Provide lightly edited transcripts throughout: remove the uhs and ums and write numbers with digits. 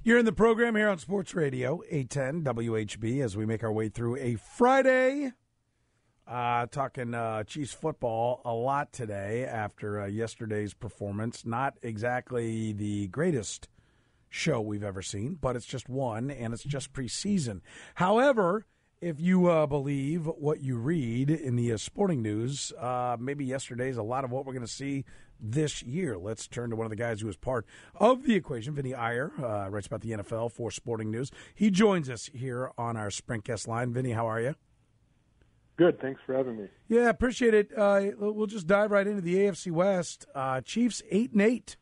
You're in the program here on Sports Radio 810 WHB as we make our way through a Friday. Talking Chiefs football a lot today after yesterday's performance. Not exactly the greatest show we've ever seen, but it's just one, and it's just preseason. However, if you believe what you read in the sporting news, maybe yesterday's a lot of what we're going to see this year. Let's turn to one of the guys who was part of the equation. Vinny Iyer writes about the NFL for Sporting News. He joins us here on our Sprint guest line. Vinny, how are you? Good. Thanks for having me. Yeah, appreciate it. We'll just dive right into the AFC West. Chiefs 8-8.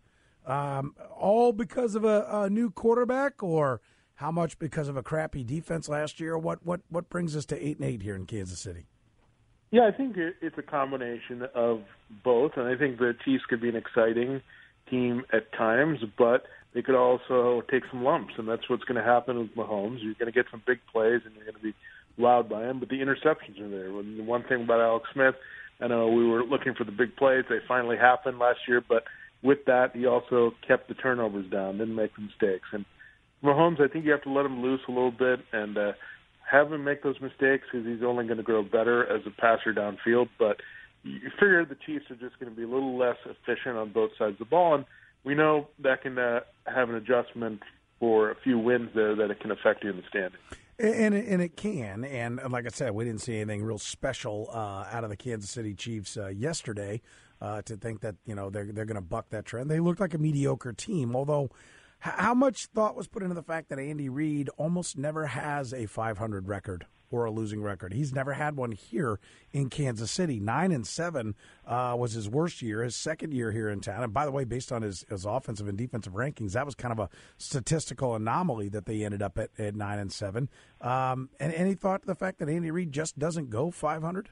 All because of a new quarterback, or how much because of a crappy defense last year? What brings us to 8-8 here in Kansas City? Yeah, I think it's a combination of both, and I think the Chiefs could be an exciting team at times, but they could also take some lumps, and that's what's going to happen with Mahomes. You're going to get some big plays, and you're going to be loud by him, but the interceptions are there. The one thing about Alex Smith, I know we were looking for the big plays. They finally happened last year, but with that, he also kept the turnovers down, didn't make the mistakes. And Mahomes, I think you have to let him loose a little bit and have him make those mistakes because he's only going to grow better as a passer downfield. But you figure the Chiefs are just going to be a little less efficient on both sides of the ball, and we know that can have an adjustment for a few wins there that it can affect you in the standings. And it can, and like I said, we didn't see anything real special out of the Kansas City Chiefs yesterday to think that they're going to buck that trend. They looked like a mediocre team, although how much thought was put into the fact that Andy Reid almost never has a 500 record or a losing record. He's never had one here in Kansas City. 9-7 was his worst year, his second year here in town. And by the way, based on his offensive and defensive rankings, that was kind of a statistical anomaly that they ended up at 9-7. And any thought to the fact that Andy Reid just doesn't go 500?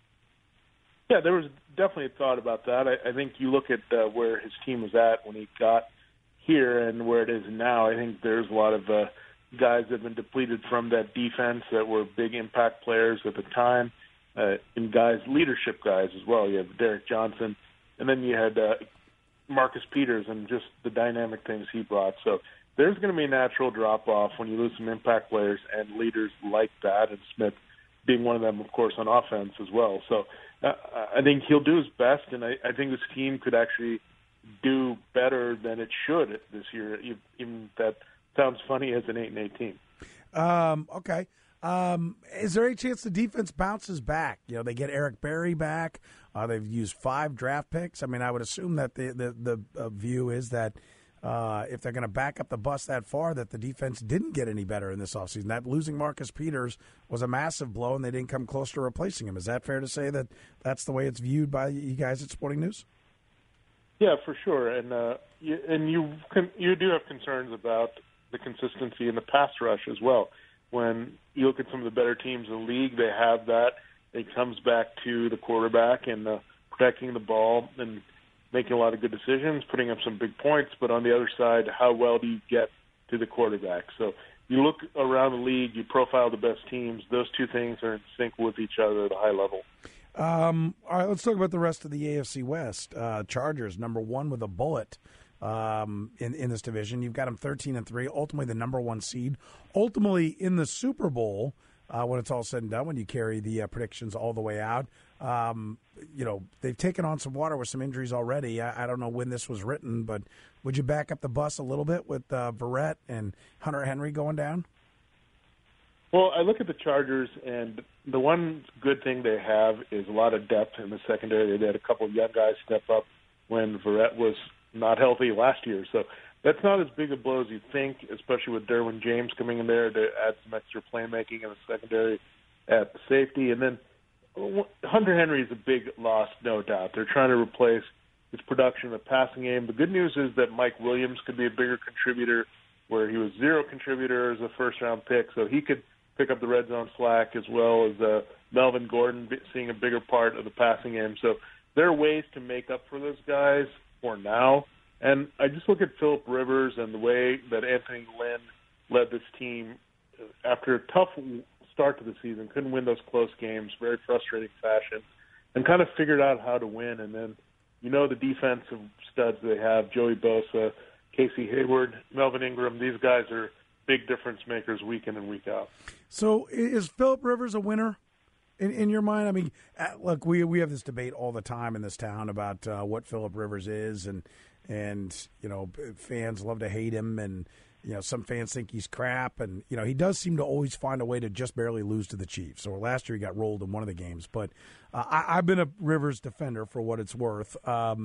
Yeah, there was definitely a thought about that. I think you look at where his team was at when he got here and where it is now. I think there's a lot of guys that have been depleted from that defense that were big impact players at the time, and leadership guys as well. You have Derek Johnson, and then you had Marcus Peters and just the dynamic things he brought. So there's going to be a natural drop-off when you lose some impact players and leaders like that, and Smith being one of them, of course, on offense as well. So I think he'll do his best, and I think this team could actually do better than it should this year, even that sounds funny as an 8-8 team. Okay. Is there any chance the defense bounces back? They get Eric Berry back. They've used 5 draft picks. I mean, I would assume that the view is that if they're going to back up the bus that far, that the defense didn't get any better in this offseason. That losing Marcus Peters was a massive blow, and they didn't come close to replacing him. Is that fair to say that that's the way it's viewed by you guys at Sporting News? Yeah, for sure. And you do have concerns about the consistency in the pass rush as well. When you look at some of the better teams in the league, they have that. It comes back to the quarterback and protecting the ball and making a lot of good decisions, putting up some big points. But on the other side, how well do you get to the quarterback? So you look around the league, you profile the best teams. Those two things are in sync with each other at a high level. All right, let's talk about the rest of the AFC West. Chargers, number 1 with a bullet in this division. You've got them 13-3, ultimately the number 1 seed. Ultimately in the Super Bowl, when it's all said and done, when you carry the predictions all the way out, they've taken on some water with some injuries already. I don't know when this was written, but would you back up the bus a little bit with Verrett and Hunter Henry going down? Well, I look at the Chargers, and the one good thing they have is a lot of depth in the secondary. They had a couple of young guys step up when Verrett was not healthy last year. So that's not as big a blow as you think, especially with Derwin James coming in there to add some extra playmaking in the secondary at the safety. And then Hunter Henry is a big loss, no doubt. They're trying to replace his production in the passing game. The good news is that Mike Williams could be a bigger contributor, where he was 0 contributor as a first-round pick, so he could pick up the red zone slack, as well as Melvin Gordon seeing a bigger part of the passing game. So there are ways to make up for those guys for now. And I just look at Phillip Rivers and the way that Anthony Lynn led this team after a tough start to the season, couldn't win those close games, very frustrating fashion, and kind of figured out how to win. And then, the defensive studs they have, Joey Bosa, Casey Hayward, Melvin Ingram. These guys are big difference makers week in and week out. So is Phillip Rivers a winner in your mind? I mean, look, we have this debate all the time in this town about what Phillip Rivers is, and fans love to hate him, and some fans think he's crap, and he does seem to always find a way to just barely lose to the Chiefs. Or last year he got rolled in one of the games, but I've been a Rivers defender for what it's worth.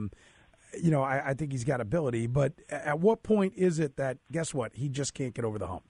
I think he's got ability, but at what point is it that, guess what, he just can't get over the hump?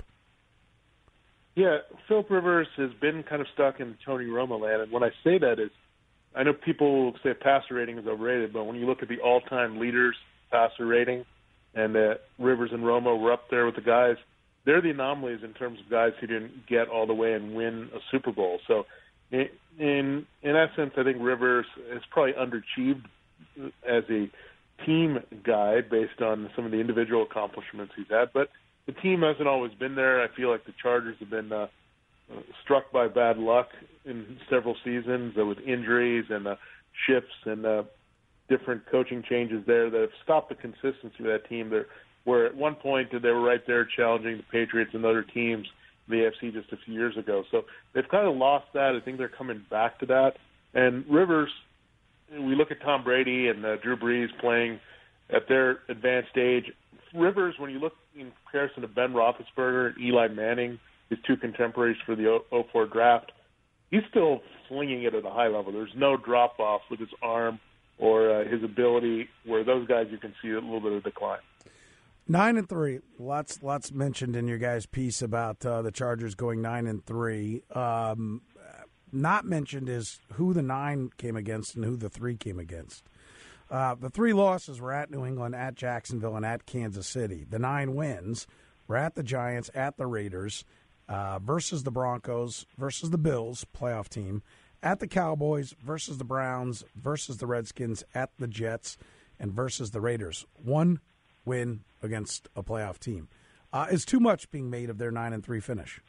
Yeah, Phillip Rivers has been kind of stuck in Tony Romo land, and when I say that is, I know people say passer rating is overrated, but when you look at the all-time leaders passer rating, and Rivers and Romo were up there with the guys, they're the anomalies in terms of guys who didn't get all the way and win a Super Bowl. So in essence, I think Rivers has probably underachieved as a team guy based on some of the individual accomplishments he's had, but the team hasn't always been there. I feel like the Chargers have been struck by bad luck in several seasons with injuries and shifts and different coaching changes there that have stopped the consistency of that team. Where at one point they were right there challenging the Patriots and other teams in the AFC just a few years ago. So they've kind of lost that. I think they're coming back to that. And Rivers, we look at Tom Brady and Drew Brees playing at their advanced age. Rivers, when you look in comparison to Ben Roethlisberger and Eli Manning, his two contemporaries for the 2004 draft, he's still slinging it at a high level. There's no drop-off with his arm or his ability, where those guys you can see a little bit of decline. 9-3, lots mentioned in your guys' piece about the Chargers going 9-3. Not mentioned is who the 9 came against and who the 3 came against. The 3 losses were at New England, at Jacksonville, and at Kansas City. The 9 wins were at the Giants, at the Raiders, versus the Broncos, versus the Bills, playoff team, at the Cowboys, versus the Browns, versus the Redskins, at the Jets, and versus the Raiders. 1 win against a playoff team. Is too much being made of their 9-3 finish?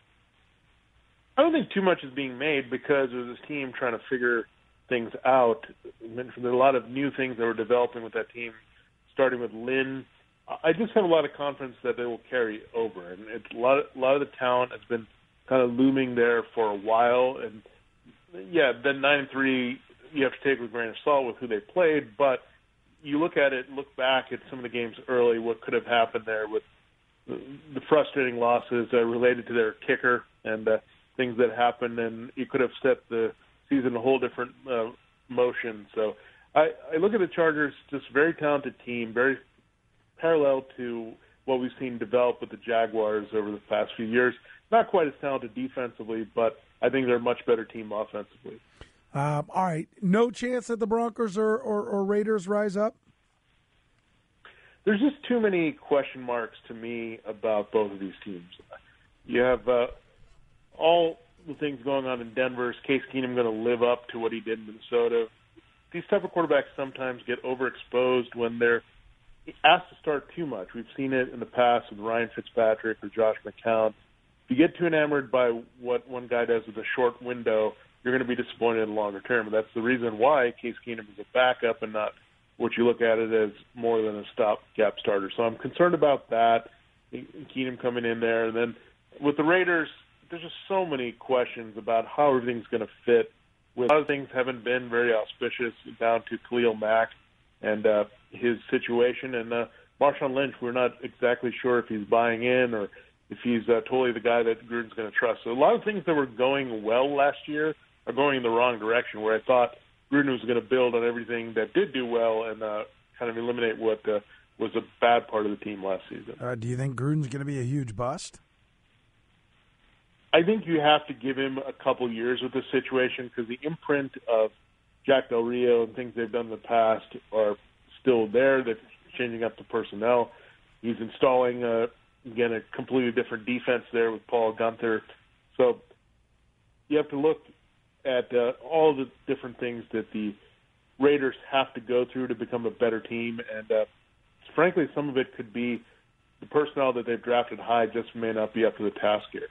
I don't think too much is being made because of this team trying to figure things out. There's a lot of new things that were developing with that team, starting with Lynn. I just have a lot of confidence that they will carry over, and it's a lot of the talent has been kind of looming there for a while. And yeah, then 9-3 you have to take with a grain of salt with who they played, but you look at it, look back at some of the games early, what could have happened there with the frustrating losses related to their kicker and things that happened, and you could have set the season a whole different motion. So I look at the Chargers, just very talented team, very parallel to what we've seen develop with the Jaguars over the past few years. Not quite as talented defensively, but I think they're a much better team offensively. All right. No chance that the Broncos or Raiders rise up? There's just too many question marks to me about both of these teams. You have all the things going on in Denver. Is Case Keenum going to live up to what he did in Minnesota? These type of quarterbacks sometimes get overexposed when they're asked to start too much. We've seen it in the past with Ryan Fitzpatrick or Josh McCown. If you get too enamored by what one guy does with a short window, you're going to be disappointed in the longer term. And that's the reason why Case Keenum is a backup and not what you look at it as more than a stopgap starter. So I'm concerned about that, Keenum coming in there. And then with the Raiders, there's just so many questions about how everything's going to fit. With a lot of things haven't been very auspicious, down to Khalil Mack and his situation. And Marshawn Lynch, we're not exactly sure if he's buying in or if he's totally the guy that Gruden's going to trust. So a lot of things that were going well last year are going in the wrong direction, where I thought Gruden was going to build on everything that did do well and kind of eliminate what was a bad part of the team last season. Do you think Gruden's going to be a huge bust? I think you have to give him a couple years with this situation because the imprint of Jack Del Rio and things they've done in the past are still there. They're changing up the personnel. He's installing, again, a completely different defense there with Paul Gunther. So you have to look at all the different things that the Raiders have to go through to become a better team. And frankly, some of it could be the personnel that they've drafted high just may not be up to the task here.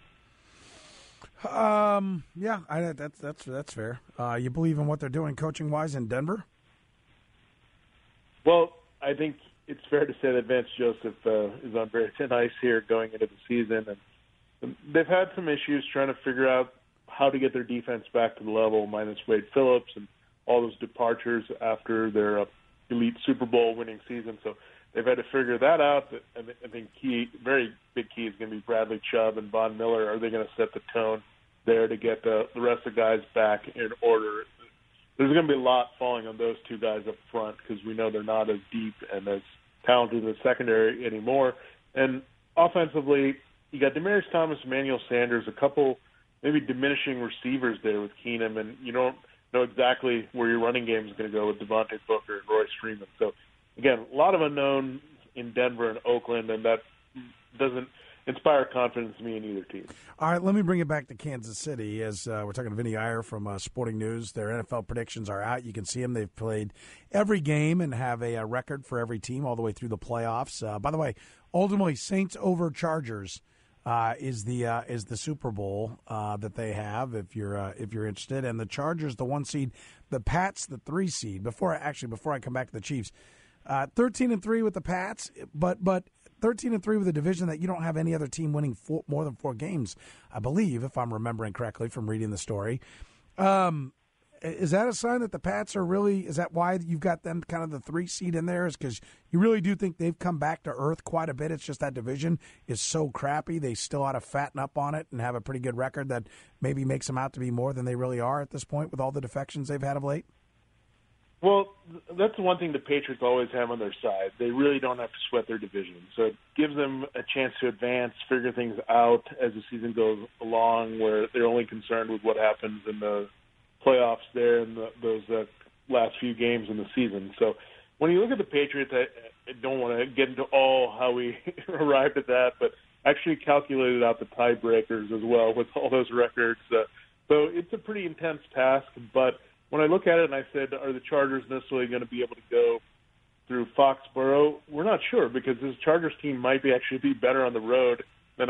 Yeah, that's fair. You believe in what they're doing coaching-wise in Denver? Well, I think it's fair to say that Vance Joseph is on very thin ice here going into the season. And they've had some issues trying to figure out how to get their defense back to the level, minus Wade Phillips and all those departures after their elite Super Bowl winning season. So they've had to figure that out. And I think very big key is going to be Bradley Chubb and Von Miller. Are they going to set the tone there to get the rest of the guys back in order? There's going to be a lot falling on those two guys up front because we know they're not as deep and as talented in the secondary anymore. And offensively, you got Demaryius Thomas, Emmanuel Sanders, a couple maybe diminishing receivers there with Keenum, and you don't know exactly where your running game is going to go with Devontae Booker and Royce Freeman. So, again, a lot of unknown in Denver and Oakland, and that doesn't inspire confidence in me in either team. All right, let me bring it back to Kansas City as we're talking to Vinny Iyer from Sporting News. Their NFL predictions are out. You can see them. They've played every game and have a record for every team all the way through the playoffs. By the way, ultimately, Saints over Chargers is the Super Bowl that they have. If you're interested, and the Chargers, the 1 seed, the Pats, the 3 seed. Before I come back to the Chiefs, 13-3 with the Pats, but 13-3 with a division that you don't have any other team winning more than 4 games, I believe, if I'm remembering correctly from reading the story. Is that a sign that the Pats are really? Is that why you've got them kind of the 3 seed in there? Is because you really do think they've come back to earth quite a bit? It's just that division is so crappy. They still ought to fatten up on it and have a pretty good record that maybe makes them out to be more than they really are at this point with all the defections they've had of late. Well, that's the one thing the Patriots always have on their side. They really don't have to sweat their division. So it gives them a chance to advance, figure things out as the season goes along, where they're only concerned with what happens in the playoffs there in those last few games in the season. So when you look at the Patriots, I don't want to get into all how we arrived at that, but actually calculated out the tiebreakers as well with all those records. So it's a pretty intense task, but when I look at it and I said, are the Chargers necessarily going to be able to go through Foxborough? We're not sure because this Chargers team might actually be better on the road than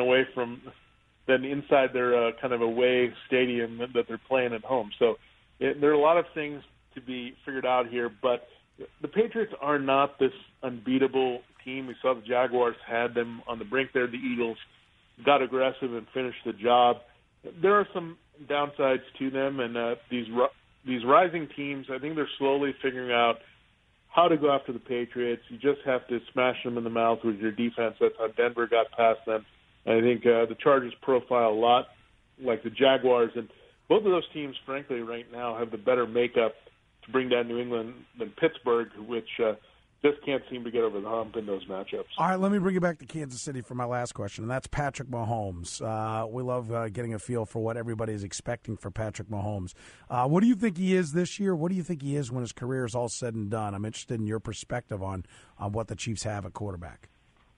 inside their kind of away stadium that they're playing at home. So there are a lot of things to be figured out here, but the Patriots are not this unbeatable team. We saw the Jaguars had them on the brink there. The Eagles got aggressive and finished the job. There are some downsides to them, and these rising teams, I think they're slowly figuring out how to go after the Patriots. You just have to smash them in the mouth with your defense. That's how Denver got past them. And I think the Chargers profile a lot like the Jaguars. And both of those teams, frankly, right now have the better makeup to bring down New England than Pittsburgh, which just can't seem to get over the hump in those matchups. All right, let me bring you back to Kansas City for my last question, and that's Patrick Mahomes. We love getting a feel for what everybody is expecting for Patrick Mahomes. What do you think he is this year? What do you think he is when his career is all said and done? I'm interested in your perspective on what the Chiefs have at quarterback.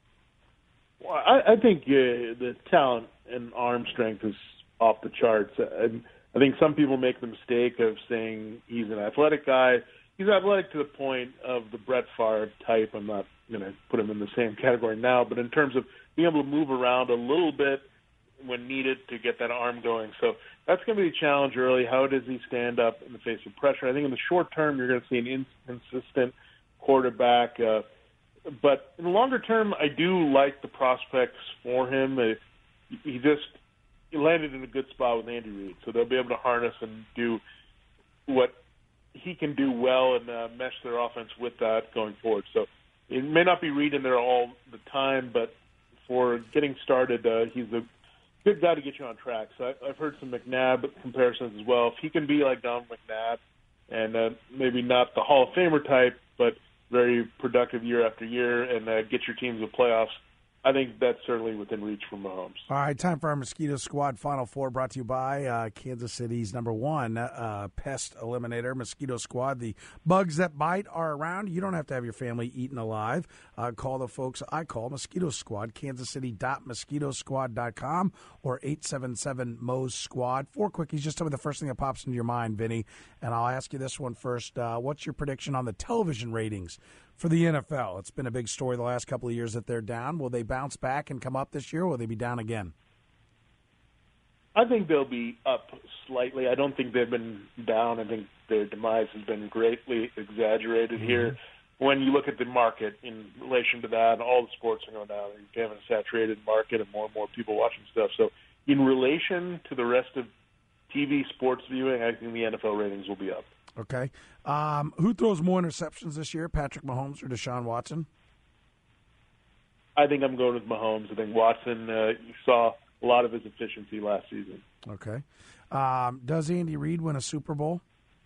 Well, I think the talent and arm strength is off the charts. I think some people make the mistake of saying he's an athletic guy. He's athletic to the point of the Brett Favre type. I'm not going to put him in the same category now, but in terms of being able to move around a little bit when needed to get that arm going. So that's going to be a challenge early. How does he stand up in the face of pressure? I think in the short term, you're going to see an inconsistent quarterback. But in the longer term, I do like the prospects for him. He landed in a good spot with Andy Reid, so they'll be able to harness and do what he can do well and mesh their offense with that going forward. So it may not be Reid in there all the time, but for getting started, he's a good guy to get you on track. So I've heard some McNabb comparisons as well. If he can be like Don McNabb and maybe not the Hall of Famer type, but very productive year after year and get your teams to the playoffs, I think that's certainly within reach for Mahomes. All right, time for our Mosquito Squad Final Four, brought to you by Kansas City's #1 pest eliminator, Mosquito Squad. The bugs that bite are around. You don't have to have your family eaten alive. Call the folks I call Mosquito Squad, kansascity.mosquitosquad.com or 877-MOS-SQUAD. 4 quickies. Just tell me the first thing that pops into your mind, Vinny, and I'll ask you this one first. What's your prediction on the television ratings for the NFL? It's been a big story the last couple of years that they're down. Will they bounce back and come up this year, or will they be down again? I think they'll be up slightly. I don't think they've been down. I think their demise has been greatly exaggerated here. when you look at the market in relation to that, and all the sports are going down, you have a saturated market and more people watching stuff. So in relation to the rest of TV sports viewing, I think the NFL ratings will be up. Okay. Who throws more interceptions this year, Patrick Mahomes or Deshaun Watson? I think I'm going with Mahomes. I think Watson, you saw a lot of his efficiency last season. Okay. Does Andy Reid win a Super Bowl?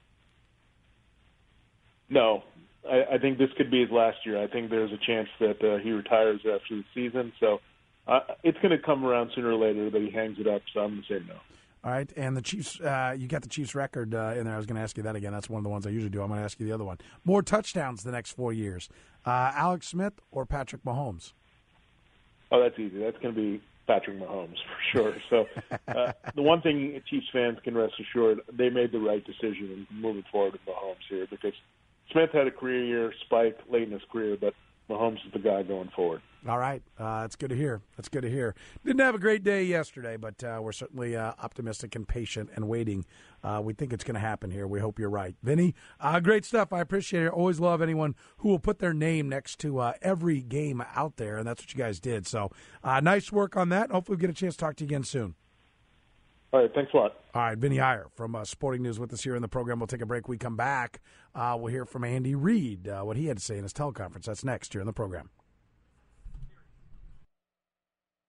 No. I think this could be his last year. I think there's a chance that he retires after the season. So it's going to come around sooner or later that he hangs it up, so I'm going to say no. All right, and the Chiefs, you got the Chiefs record in there. I was going to ask you that again. That's one of the ones I usually do. I'm going to ask you the other one. More touchdowns the next 4 years. Alex Smith or Patrick Mahomes? Oh, that's easy. That's going to be Patrick Mahomes for sure. So the one thing Chiefs fans can rest assured, they made the right decision in moving forward with Mahomes here, because Smith had a career year, spike late in his career, but Mahomes is the guy going forward. All right. That's good to hear. That's good to hear. Didn't have a great day yesterday, but we're certainly optimistic and patient and waiting. We think it's going to happen here. We hope you're right. Vinny, great stuff. I appreciate it. Always love anyone who will put their name next to every game out there, and that's what you guys did. So nice work on that. Hopefully we'll get a chance to talk to you again soon. All right, thanks a lot. All right, Vinny Iyer from Sporting News with us here in the program. We'll take a break. We come back. We'll hear from Andy Reid, what he had to say in his teleconference. That's next here in the program.